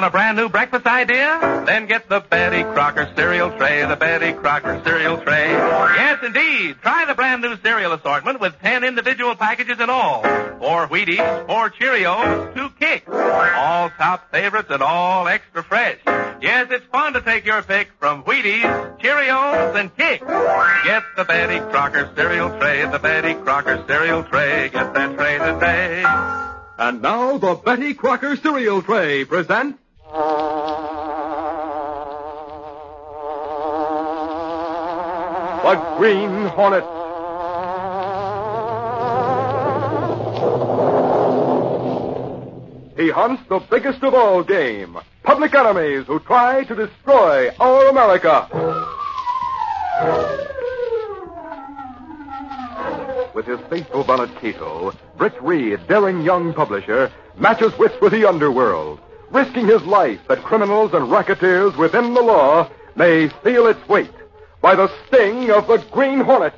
Want a brand new breakfast idea? Then get the Betty Crocker cereal tray, the Betty Crocker cereal tray. Yes, indeed. Try the brand new cereal assortment with 10 individual packages in all. 4 Wheaties, 4 Cheerios, 2 Kicks. All top favorites and all extra fresh. Yes, it's fun to take your pick from Wheaties, Cheerios, and Kicks. Get the Betty Crocker cereal tray, the Betty Crocker cereal tray. Get that tray today. And now the Betty Crocker cereal tray presents The Green Hornet. He hunts the biggest of all game, public enemies who try to destroy our America. With his faithful bonnet Cato, Britt Reed, daring young publisher, matches wits with the underworld, risking his life that criminals and racketeers within the law may feel its weight by the sting of the Green Hornet.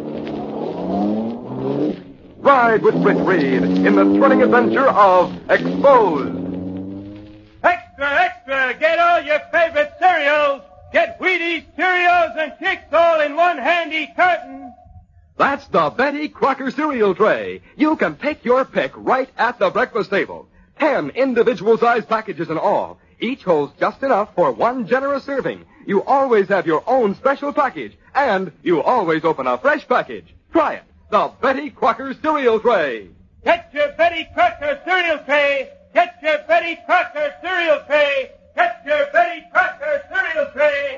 Ride with Britt Reed in the thrilling adventure of Exposed. Extra, extra! Get all your favorite cereals! Get Wheaties, Cheerios, and Kicks all in one handy carton! That's the Betty Crocker cereal tray. You can pick your pick right at the breakfast table. 10 individual-sized packages in all. Each holds just enough for one generous serving. You always have your own special package, and you always open a fresh package. Try it. The Betty Crocker cereal tray. Get your Betty Crocker cereal tray! Get your Betty Crocker cereal tray! Get your Betty Crocker cereal tray!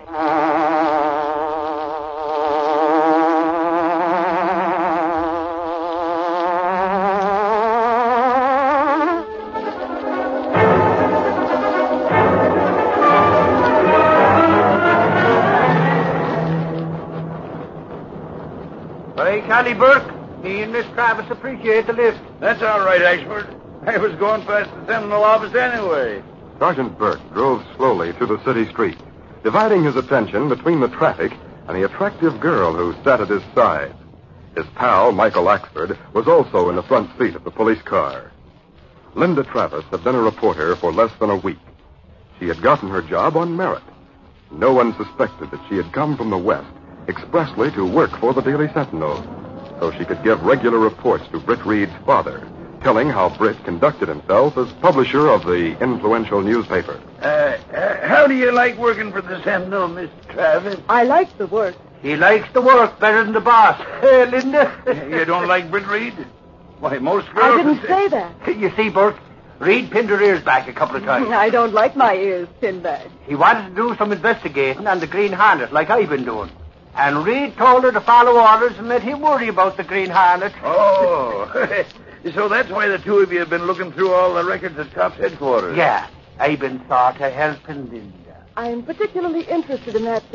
Charlie Burke, me and Miss Travis appreciate the lift. That's all right, Ashford. I was going past the Seminole office anyway. Sergeant Burke drove slowly through the city street, dividing his attention between the traffic and the attractive girl who sat at his side. His pal, Michael Axford, was also in the front seat of the police car. Linda Travis had been a reporter for less than a week. She had gotten her job on merit. No one suspected that she had come from the West expressly to work for the Daily Sentinel, so she could give regular reports to Britt Reed's father, telling how Britt conducted himself as publisher of the influential newspaper. How do you like working for the Sentinel, Miss Travis? I like the work. He likes the work better than the boss. Hey, Linda. You don't like Britt Reed? Why, most girls... I didn't say that. You see, Burke, Reed pinned her ears back a couple of times. I don't like my ears pinned back. He wanted to do some investigating on the Green Hornet, like I've been doing. And Reed told her to follow orders and let him worry about the Green Hornet. Oh, so that's why the two of you have been looking through all the records at Top's headquarters. Yeah, I've been sort of helping Linda. I'm particularly interested in that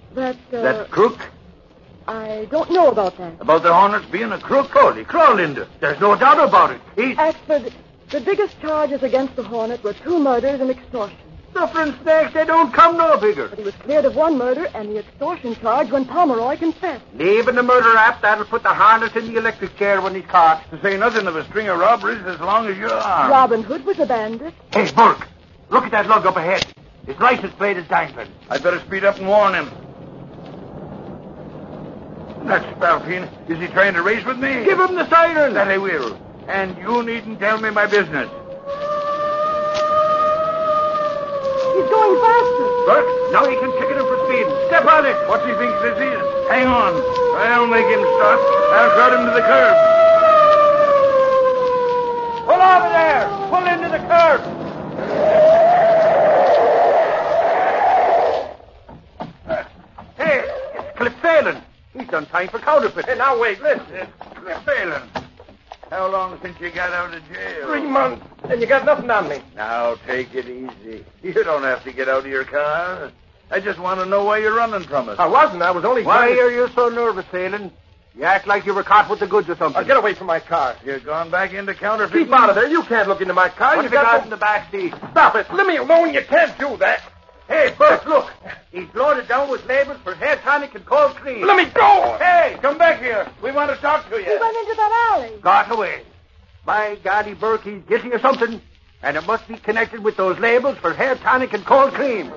That crook? I don't know about that. About the Hornets being a crook? Holy crow, Linda. There's no doubt about it. He's... Axford, the biggest charges against the Hornet were 2 murders and extortion. Suffering snakes, they don't come no bigger. But he was cleared of 1 murder and the extortion charge when Pomeroy confessed. Leaving the murder rap, that'll put the Hornet in the electric chair when he's caught. To say nothing of a string of robberies as long as you're armed. Robin Hood was a bandit. Hey, Burke, look at that lug up ahead. His license plate is dangling. I'd better speed up and warn him. That spalpeen, is he trying to race with me? Give him the siren. That I will. And you needn't tell me my business. He's going faster. Burke, now he can ticket him for speed. Step on it. What do you think this is? Hang on. I'll make him stop. I'll crowd him to the curb. Pull over there. Pull into the curb. Hey, it's Cliff Phelan. He's done time for counterfeit. Hey, now wait, listen. Cliff Phelan. How long since you got out of jail? 3 months, and you got nothing on me. Now, take it easy. You don't have to get out of your car. I just want to know why you're running from us. I wasn't. I was only... Why are you so nervous, Phelan? You act like you were caught with the goods or something. Get away from my car. You're gone back into counterfeiting? Keep out of there. You can't look into my car. What have you got in the back seat? Stop it. Let me alone. You can't do that. Hey, Burke, look. He's loaded down with labels for hair tonic and cold cream. Let me go. Hey, come back here. We want to talk to you. He went into that alley. Got away. By golly, Burke, he's guilty of something. And it must be connected with those labels for hair tonic and cold cream.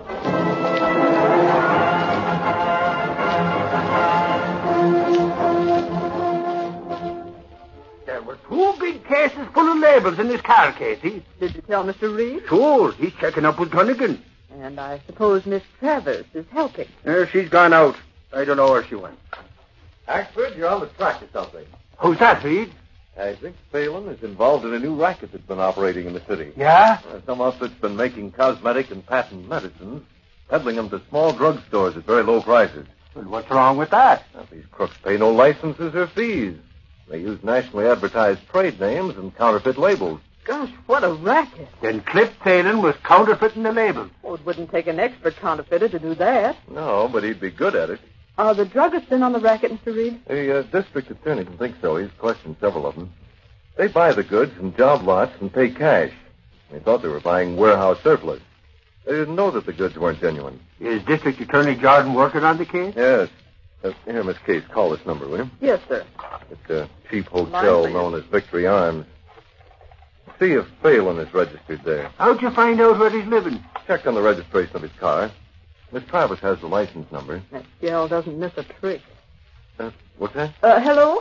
There were 2 big cases full of labels in this car, Casey. Did you tell Mr. Reed? Sure, he's checking up with Gunnigan. And I suppose Miss Travers is helping. She's gone out. I don't know where she went. Axford, you're on the track of something. Who's that, Reed? I think Phelan is involved in a new racket that's been operating in the city. Yeah? Some outfit's been making cosmetic and patent medicines, peddling them to small drugstores at very low prices. Well, what's wrong with that? Now, these crooks pay no licenses or fees. They use nationally advertised trade names and counterfeit labels. Gosh, what a racket. Then Cliff Phelan was counterfeiting the labels. Oh, it wouldn't take an expert counterfeiter to do that. No, but he'd be good at it. Are the druggists in on the racket, Mr. Reed? The district attorney can think so. He's questioned several of them. They buy the goods in job lots and pay cash. They thought they were buying warehouse surplus. They didn't know that the goods weren't genuine. Is District Attorney Jordan working on the case? Yes. Here, Miss Case, call this number, will you? Yes, sir. It's a cheap hotel known as Victory Arms. See if Phelan is registered there. How'd you find out where he's living? Checked on the registration of his car. Miss Travis has the license number. That gal doesn't miss a trick. What's that? Hello?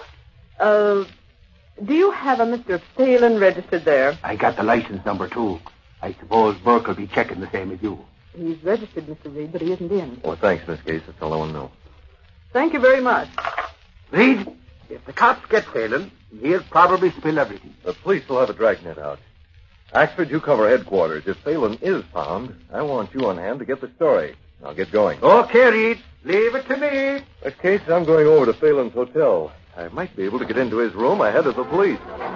Do you have a Mr. Phelan registered there? I got the license number, too. I suppose Burke will be checking the same as you. He's registered, Mr. Reed, but he isn't in. Oh, thanks, Miss Case. That's all I want to know. Thank you very much. Reed, if the cops get Phelan, he'll probably spill everything. The police will have a dragnet out. Axford, you cover headquarters. If Phelan is found, I want you on hand to get the story. I'll get going. Okay, Reed. Leave it to me. Miss Case, I'm going over to Phelan's hotel. I might be able to get into his room ahead of the police.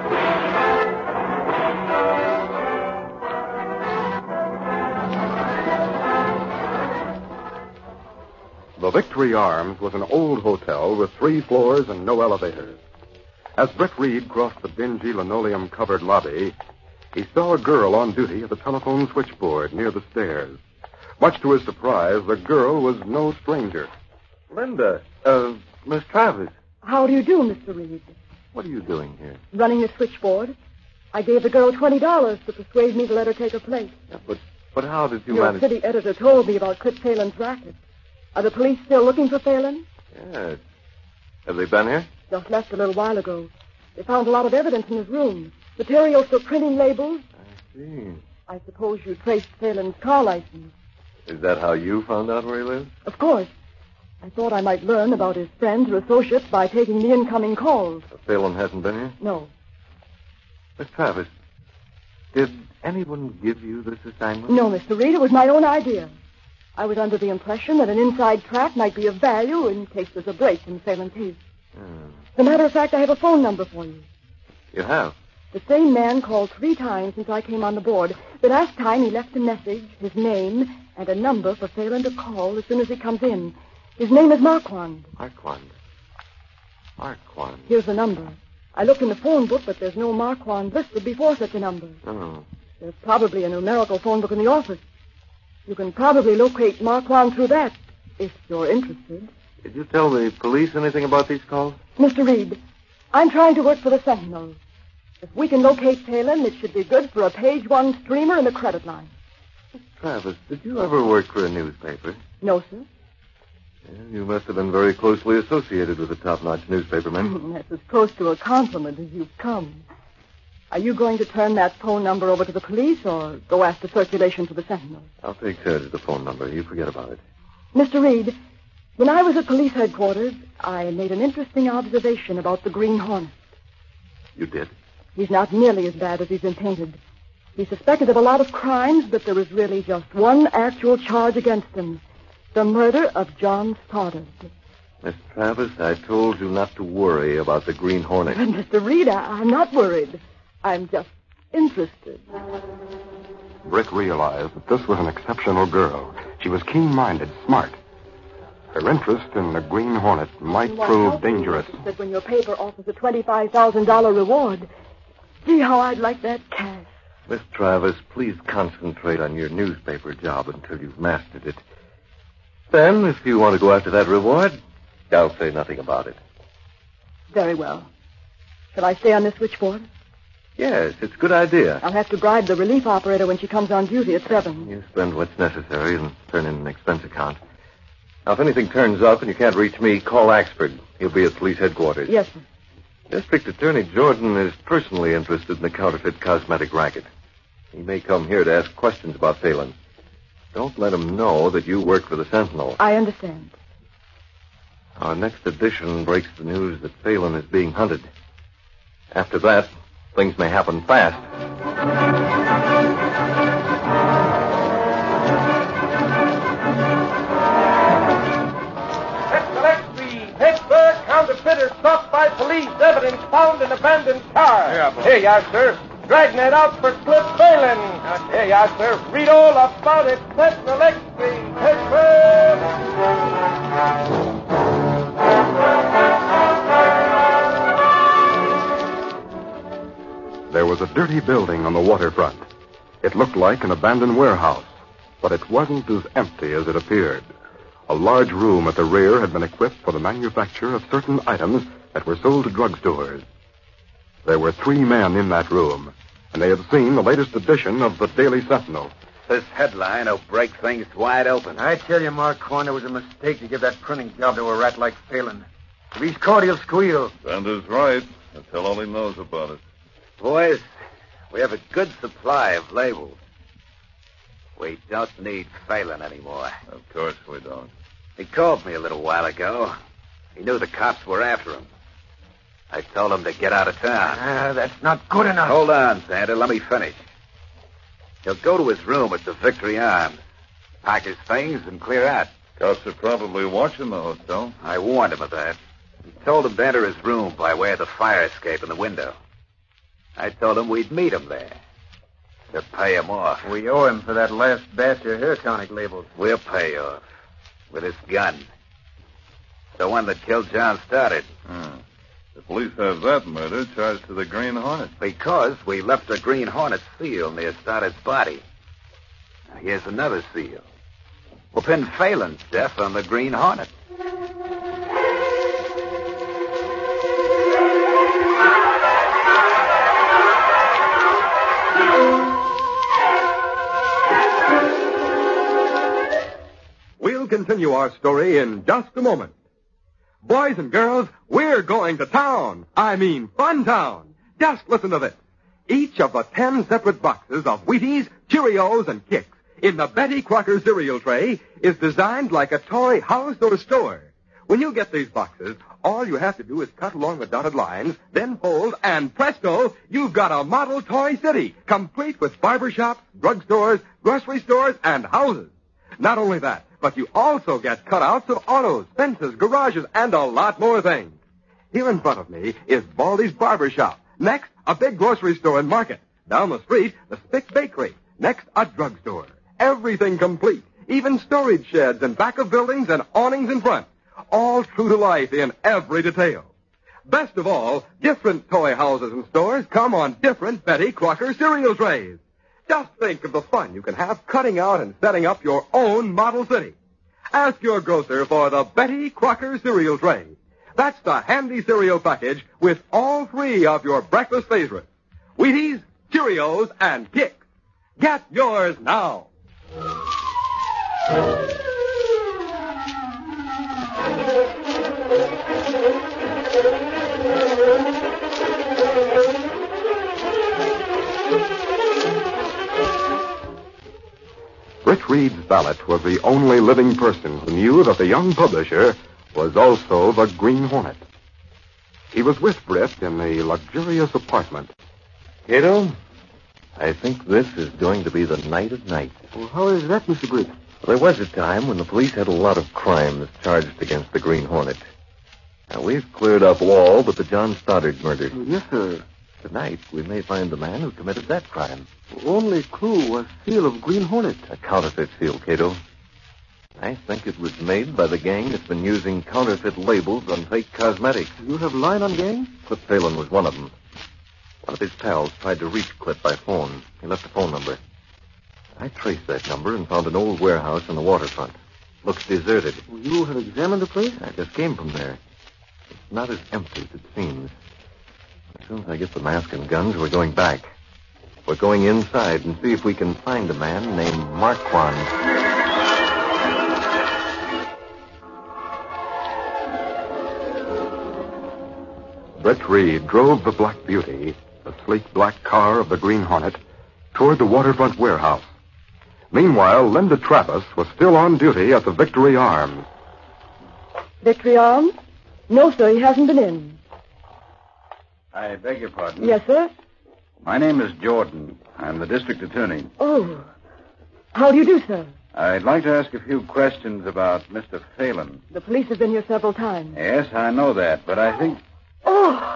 The Victory Arms was an old hotel with 3 floors and no elevators. As Britt Reed crossed the dingy linoleum-covered lobby, he saw a girl on duty at the telephone switchboard near the stairs. Much to his surprise, the girl was no stranger. Linda, Miss Travis, How do you do, Mr. Reed? what are you doing here? Running the switchboard. I gave the girl $20 to persuade me to let her take her place. Yeah, but how did you Your manage... city editor told me about Cliff Phelan's racket. Are the police still looking for Phelan? Yes. Have they been here? Just left a little while ago. They found a lot of evidence in his room. Materials for printing labels. I see. I suppose you traced Phelan's car license. Is that how you found out where he lives? Of course. I thought I might learn about his friends or associates by taking the incoming calls. Phelan hasn't been here? No. Miss Travis, did anyone give you this assignment? No, Mr. Reed, it was my own idea. I was under the impression that an inside track might be of value in case there's a break in Phelan's case. As a matter of fact, I have a phone number for you. You have? The same man called 3 times since I came on the board. The last time he left a message, his name, and a number for Phelan to call as soon as he comes in. His name is Marquand. Marquand. Here's the number. I looked in the phone book, but there's no Marquand listed before such a number. Oh. There's probably a numerical phone book in the office. You can probably locate Marquand through that, if you're interested. Did you tell the police anything about these calls? Mr. Reed, I'm trying to work for the Sentinel. If we can locate Phelan, it should be good for a page 1 streamer in the credit line. Travis, did you ever work for a newspaper? No, sir. Yeah, you must have been very closely associated with the top-notch newspapermen. That's as close to a compliment as you've come. Are you going to turn that phone number over to the police or go after circulation to the Sentinel? I'll take charge of the phone number. You forget about it. Mr. Reed, when I was at police headquarters, I made an interesting observation about the Green Hornet. You did? He's not nearly as bad as he's been painted. He's suspected of a lot of crimes, but there is really just one actual charge against him. The murder of John Stoddard. Miss Travis, I told you not to worry about the Green Hornet. But, Mr. Reed, I'm not worried. I'm just interested. Britt realized that this was an exceptional girl. She was keen-minded, smart. Her interest in the Green Hornet might prove dangerous. She said when your paper offers a $25,000 reward. See how I'd like that cash. Miss Travis, please concentrate on your newspaper job until you've mastered it. Then, if you want to go after that reward, I'll say nothing about it. Very well. Shall I stay on this switchboard? Yes, it's a good idea. I'll have to bribe the relief operator when she comes on duty at 7. You spend what's necessary and turn in an expense account. Now, if anything turns up and you can't reach me, call Axford. He'll be at police headquarters. Yes, sir. District Attorney Jordan is personally interested in the counterfeit cosmetic racket. He may come here to ask questions about Phelan. Don't let him know that you work for the Sentinel. I understand. Our next edition breaks the news that Phelan is being hunted. After that, things may happen fast. Pittsburgh counterfeiter stopped by police. Evidence found in abandoned car. Yeah, boy. Here you are, sir. Dragnet out for Cliff Phelan. Here you are, sir. Read all about it. Sentinel Express, Pittsburgh. There was a dirty building on the waterfront. It looked like an abandoned warehouse, but it wasn't as empty as it appeared. A large room at the rear had been equipped for the manufacture of certain items that were sold to drugstores. There were 3 men in that room, and they had seen the latest edition of the Daily Sentinel. This headline will break things wide open. I tell you, Marquand, it was a mistake to give that printing job to a rat like Phelan. If he's caught, he'll squeal. Sanders right. I'll tell all he knows about it. Boys, we have a good supply of labels. We don't need Phelan anymore. Of course we don't. He called me a little while ago. He knew the cops were after him. I told him to get out of town. That's not good enough. Hold on, Santa. Let me finish. He'll go to his room at the Victory Arms, pack his things, and clear out. Cops are probably watching the hotel. I warned him of that. He told him to enter his room by way of the fire escape in the window. I told him we'd meet him there to pay him off. We owe him for that last batch of hair tonic labels. We'll pay off with his gun. The one that killed John Stoddard. The police have that murder charged to the Green Hornet. Because we left a Green Hornet seal near Stoddard's body. Now, here's another seal. We'll pin Phelan's death on the Green Hornet. We'll continue our story in just a moment. Boys and girls, we're going to town. I mean Fun Town. Just listen to this. Each of the 10 separate boxes of Wheaties, Cheerios, and Kix in the Betty Crocker cereal tray is designed like a toy house or store. When you get these boxes, all you have to do is cut along the dotted lines, then fold, and presto, you've got a model toy city, complete with barbershops, drugstores, grocery stores, and houses. Not only that, but you also get cutouts of autos, fences, garages, and a lot more things. Here in front of me is Baldy's Barber Shop. Next, a big grocery store and market. Down the street, the Spick Bakery. Next, a drugstore. Everything complete. Even storage sheds in back of buildings and awnings in front. All true to life in every detail. Best of all, different toy houses and stores come on different Betty Crocker cereal trays. Just think of the fun you can have cutting out and setting up your own model city. Ask your grocer for the Betty Crocker cereal tray. That's the handy cereal package with all 3 of your breakfast favorites. Wheaties, Cheerios, and Kix. Get yours now. Rich Reed's valet was the only living person who knew that the young publisher was also the Green Hornet. He was with Britt in the luxurious apartment. Cato, I think this is going to be the night of nights. Well, how is that, Mr. Britt? Well, there was a time when the police had a lot of crimes charged against the Green Hornet. Now, we've cleared up all but the John Stoddard murder. Yes, sir. Tonight, we may find the man who committed that crime. Only clue was seal of Green Hornet. A counterfeit seal, Cato. I think it was made by the gang that's been using counterfeit labels on fake cosmetics. You have line on gang? Clip Phelan was one of them. One of his pals tried to reach Clip by phone. He left a phone number. I traced that number and found an old warehouse on the waterfront. Looks deserted. You have examined the place? I just came from there. It's not as empty as it seems. As soon as I get the mask and guns, we're going back. We're going inside and see if we can find a man named Marquand. Britt Reed drove the Black Beauty, the sleek black car of the Green Hornet, toward the waterfront warehouse. Meanwhile, Linda Travis was still on duty at the Victory Arms. Victory Arms? No, sir, he hasn't been in. I beg your pardon. Yes, sir? My name is Jordan. I'm the district attorney. Oh. How do you do, sir? I'd like to ask a few questions about Mr. Phelan. The police have been here several times. Yes, I know that, but I think... Oh!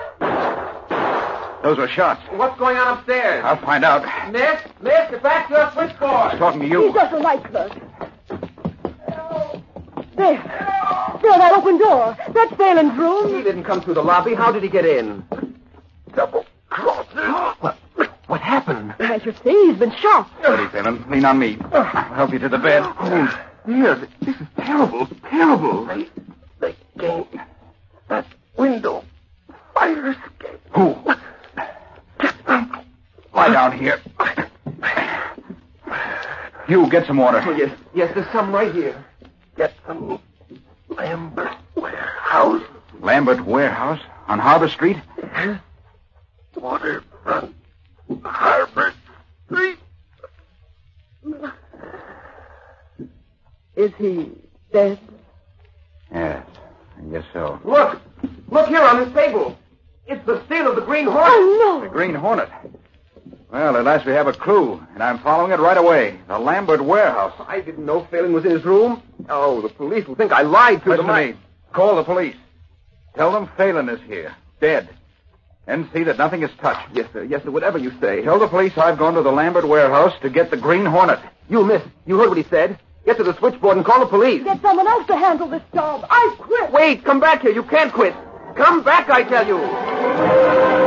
Those were shots. What's going on upstairs? I'll find out. Miss, get back to your switchboard. He's talking to you. He's just a light clerk. There, that open door. That's Phelan's room. He didn't come through the lobby. How did he get in? Double crosses. What happened? Can't you see? He's been shot. Steady, Phelan. Lean on me. I'll help you to the bed. Oh, dear, this is terrible, terrible. They came. That window. Fire escape. Who? Lie down here. You, get some water. Oh, yes, there's some right here. Get some Lambert Warehouse. Lambert Warehouse? On Harbor Street? Waterfront Harbor Street. Is he dead? Yes, I guess so. Look here on this table. It's the seal of the Green Hornet. Oh, The no. Green Hornet. Well, at last we have a clue, and I'm following it right away. The Lambert Warehouse. I didn't know Phelan was in his room. Oh, the police will think I lied to Listen them. to me. Call the police. Tell them Phelan is here, dead. And see that nothing is touched. Yes, sir, whatever you say. Tell the police I've gone to the Lambert Warehouse to get the Green Hornet. You, miss, you heard what he said. Get to the switchboard and call the police. Get someone else to handle this job. I quit. Wait, come back here. You can't quit. Come back, I tell you.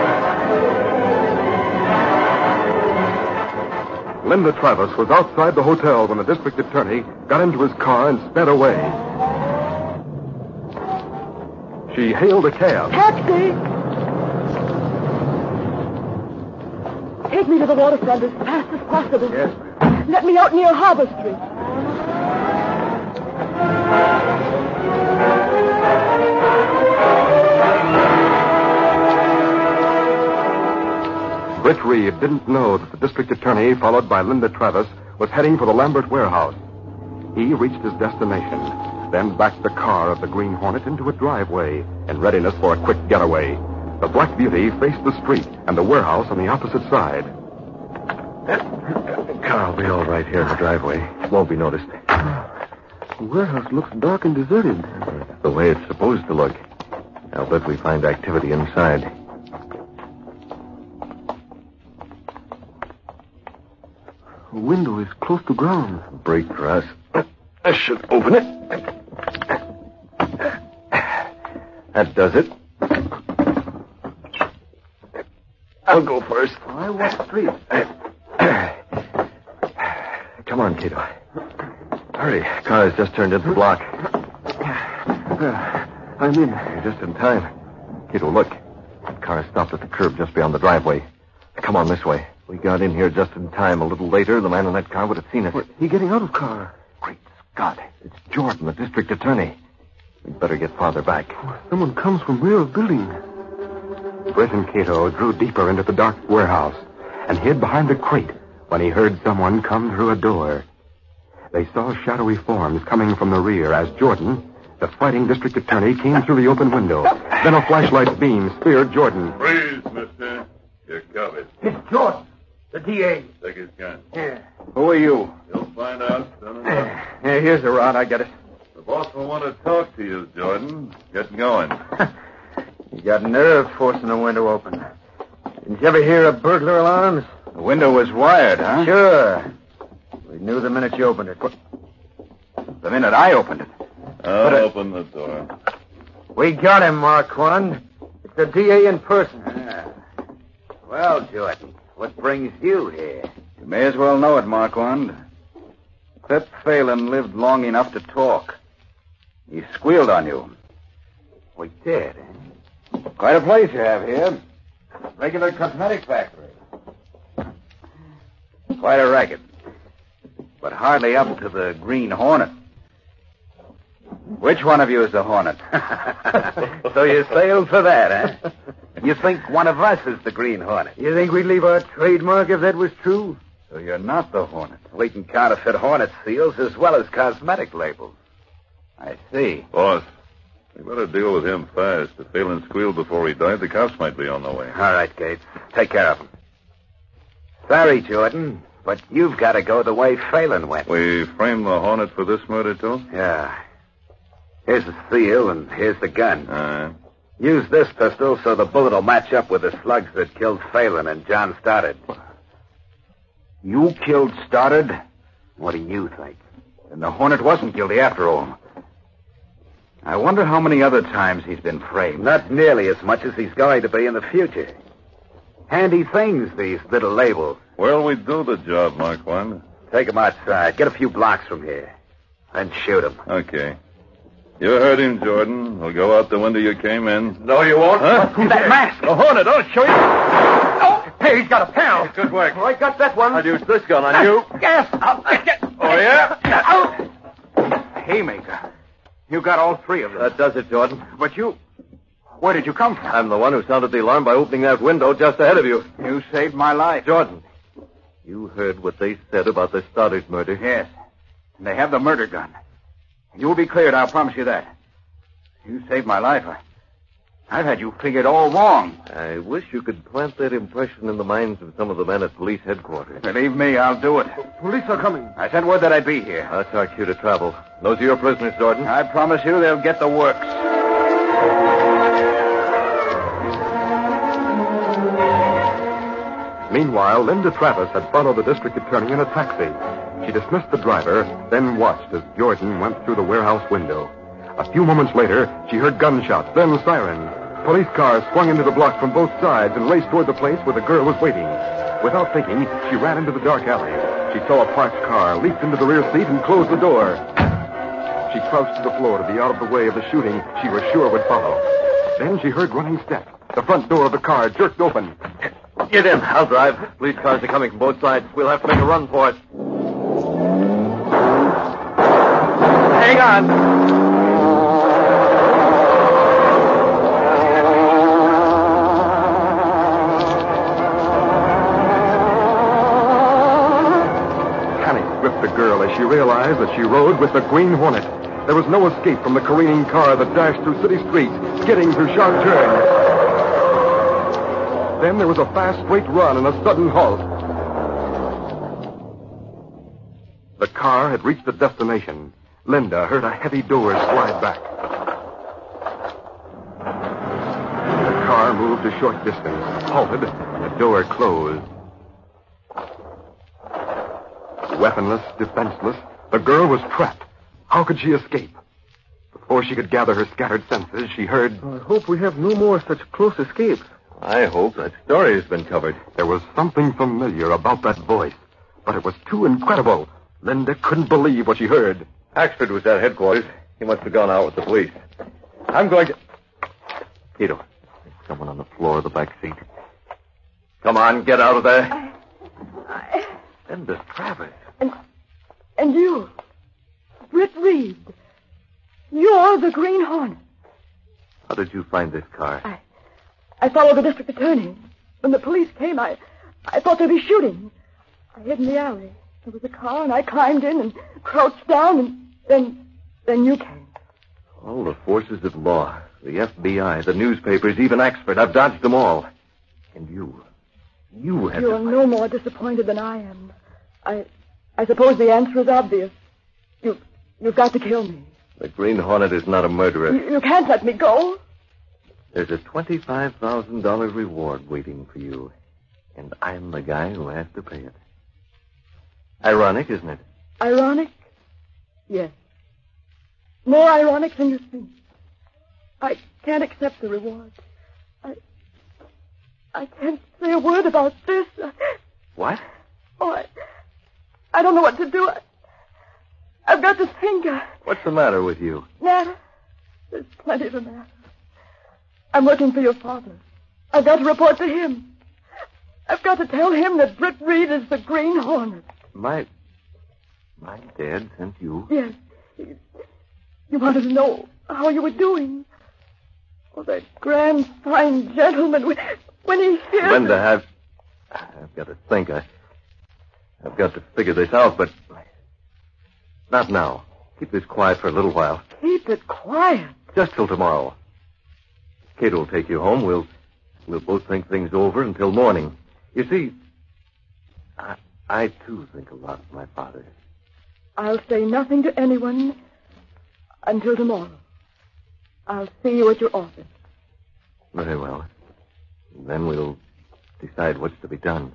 Linda Travis was outside the hotel when the district attorney got into his car and sped away. She hailed a cab. Taxi! Take me to the waterfront as fast as possible. Yes. Let me out near Harbor Street. Britt Reed didn't know that the district attorney, followed by Linda Travis, was heading for the Lambert Warehouse. He reached his destination, then backed the car of the Green Hornet into a driveway in readiness for a quick getaway. The Black Beauty faced the street and the warehouse on the opposite side. The car will be all right here in the driveway. Won't be noticed. The warehouse looks dark and deserted. The way it's supposed to look. I'll bet we find activity inside. The window is close to ground. Break for us. I should open it. That does it. I'll go first. I walk street. Come on, Cato. Hurry. Car has just turned into the block. I'm in. You're just in time. Cato, look. That car stopped at the curb just beyond the driveway. Come on this way. We got in here just in time. A little later, the man in that car would have seen us. He getting out of car. Great Scott. It's Jordan, the district attorney. We'd better get farther back. Someone comes from rear of building. Britt and Cato drew deeper into the dark warehouse and hid behind a crate when he heard someone come through a door. They saw shadowy forms coming from the rear as Jordan, the fighting district attorney, came through the open window. Then a flashlight's beam speared Jordan. Freeze, mister. You're covered. It's Jordan, the DA. Take his gun. Yeah. Who are you? You'll find out soon enough. Yeah, here's the rod. I get it. The boss will want to talk to you, Jordan. Get going. You got nerve forcing the window open. Didn't you ever hear of burglar alarms? The window was wired, huh? Sure. We knew the minute you opened it. The minute I opened it. I'll open the door. We got him, Marquand. It's the DA in person. Well, Jordan, what brings you here? You may as well know it, Marquand. Sepp Phelan lived long enough to talk. He squealed on you. We did, eh? Quite a place you have here. Regular cosmetic factory. Quite a racket. But hardly up to the Green Hornet. Which one of you is the Hornet? So you sailed for that, huh? You think one of us is the Green Hornet? You think we'd leave our trademark if that was true? So you're not the Hornet. We can counterfeit Hornet seals as well as cosmetic labels. I see. Boss, we better deal with him fast. If Phelan squealed before he died, the cops might be on the way. All right, Gates. Take care of him. Sorry, Jordan, but you've got to go the way Phelan went. We framed the Hornet for this murder, too? Yeah. Here's the seal, and here's the gun. All right. Use this pistol so the bullet will match up with the slugs that killed Phelan and John Stoddard. You killed Stoddard? What do you think? And the Hornet wasn't guilty after all. I wonder how many other times he's been framed. Not nearly as much as he's going to be in the future. Handy things, these little labels. Where'll we do the job, Marquand? Take him outside. Get a few blocks from here. Then shoot him. Okay. You heard him, Jordan. We'll go out the window you came in. No, you won't. Huh? Who's that mask? The Hornet. I'll show you. Oh, hey, he's got a pal. Good work. Oh, I got that one. I'll use this gun on you. Yes. Oh, yeah? Haymaker. You got all three of them. That does it, Jordan. But you... Where did you come from? I'm the one who sounded the alarm by opening that window just ahead of you. You saved my life. Jordan, you heard what they said about the Stoddard murder. Yes. And they have the murder gun. You'll be cleared, I'll promise you that. You saved my life. I've had you figured all wrong. I wish you could plant that impression in the minds of some of the men at police headquarters. Believe me, I'll do it. Police are coming. I sent word that I'd be here. That's our cue to travel. Those are your prisoners, Jordan. I promise you they'll get the works. Meanwhile, Linda Travis had followed the district attorney in a taxi. She dismissed the driver, then watched as Jordan went through the warehouse window. A few moments later, she heard gunshots, then sirens. Police cars swung into the block from both sides and raced toward the place where the girl was waiting. Without thinking, she ran into the dark alley. She saw a parked car, leaped into the rear seat, and closed the door. She crouched to the floor to be out of the way of the shooting she was sure would follow. Then she heard running steps. The front door of the car jerked open. Get in. I'll drive. Police cars are coming from both sides. We'll have to make a run for it. Hang on. Gripped the girl as she realized that she rode with the Green Hornet. There was no escape from the careening car that dashed through city streets, skidding through sharp turns. Then there was a fast, straight run and a sudden halt. The car had reached the destination. Linda heard a heavy door slide back. The car moved a short distance, halted, and the door closed. Weaponless, defenseless, the girl was trapped. How could she escape? Before she could gather her scattered senses, she heard... I hope we have no more such close escapes. I hope that story has been covered. There was something familiar about that voice, but it was too incredible. Linda couldn't believe what she heard. Axford was at headquarters. He must have gone out with the police. I'm going to... Tito, there's someone on the floor of the back seat. Come on, get out of there. Linda Travis. And you, Britt Reed, you're the Green Hornet. How did you find this car? I followed the district attorney. When the police came, I thought they'd be shooting. I hid in the alley. There was a car, and I climbed in and crouched down, and then you came. All the forces of law, the FBI, the newspapers, even Axford, I've dodged them all. And you had You're no more disappointed than I am. I suppose the answer is obvious. You've got to kill me. The Green Hornet is not a murderer. You can't let me go. There's a $25,000 reward waiting for you. And I'm the guy who has to pay it. Ironic, isn't it? Ironic? Yes. More ironic than you think. I can't accept the reward. I can't say a word about this. What? Oh, I don't know what to do. I've got to think. What's the matter with you? Matter? There's plenty the matter. I'm working for your father. I've got to report to him. I've got to tell him that Britt Reed is the Green Hornet. My dad sent you? Yes. He wanted to know how you were doing. Oh, that grand, fine gentleman, when he hears... Linda, I've got to think. I've got to figure this out, but not now. Keep this quiet for a little while. Keep it quiet? Just till tomorrow. Kate will take you home. We'll both think things over until morning. You see, I too think a lot of my father. I'll say nothing to anyone until tomorrow. I'll see you at your office. Very well. Then we'll decide what's to be done.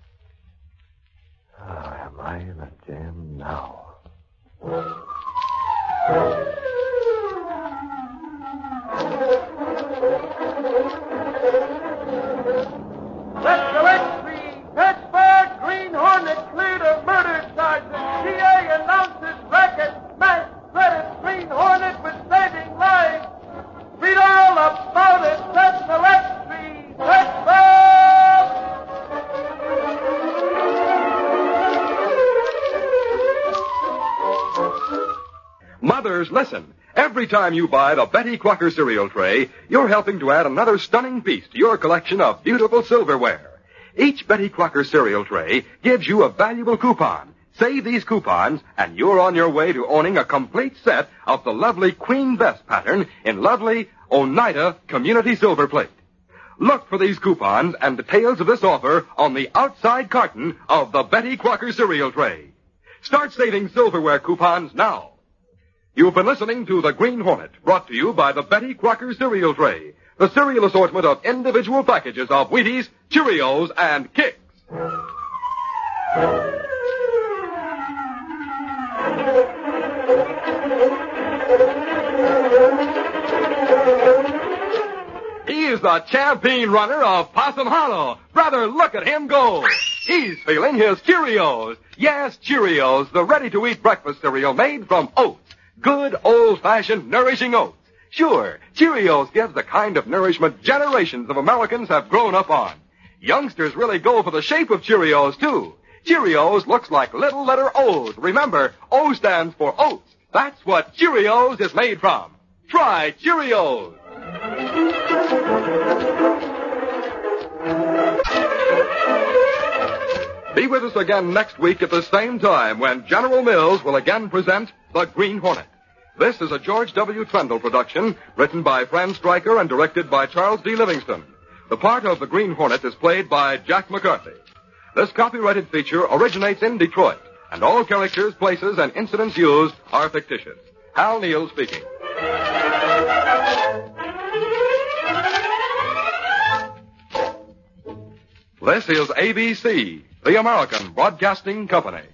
Am I in a jam now? Let's select the Pittsburgh Green Hornet cleared of murder charges. DA announces racket smash threatened Green Hornet with saving lives. Read all about it. Let's select the Pittsburgh. Mothers, listen. Every time you buy the Betty Crocker cereal tray, you're helping to add another stunning piece to your collection of beautiful silverware. Each Betty Crocker cereal tray gives you a valuable coupon. Save these coupons, and you're on your way to owning a complete set of the lovely Queen Bess pattern in lovely Oneida Community Silver Plate. Look for these coupons and details of this offer on the outside carton of the Betty Crocker cereal tray. Start saving silverware coupons now. You've been listening to The Green Hornet, brought to you by the Betty Crocker cereal tray, the cereal assortment of individual packages of Wheaties, Cheerios, and Kix. He is the champion runner of Possum Hollow. Brother, look at him go. He's feeling his Cheerios. Yes, Cheerios, the ready-to-eat breakfast cereal made from oats. Good, old-fashioned, nourishing oats. Sure, Cheerios gives the kind of nourishment generations of Americans have grown up on. Youngsters really go for the shape of Cheerios, too. Cheerios looks like little letter O's. Remember, O stands for oats. That's what Cheerios is made from. Try Cheerios. Be with us again next week at the same time when General Mills will again present The Green Hornet. This is a George W. Trendle production, written by Fran Stryker and directed by Charles D. Livingston. The part of the Green Hornet is played by Jack McCarthy. This copyrighted feature originates in Detroit, and all characters, places, and incidents used are fictitious. Hal Neal speaking. This is ABC, the American Broadcasting Company.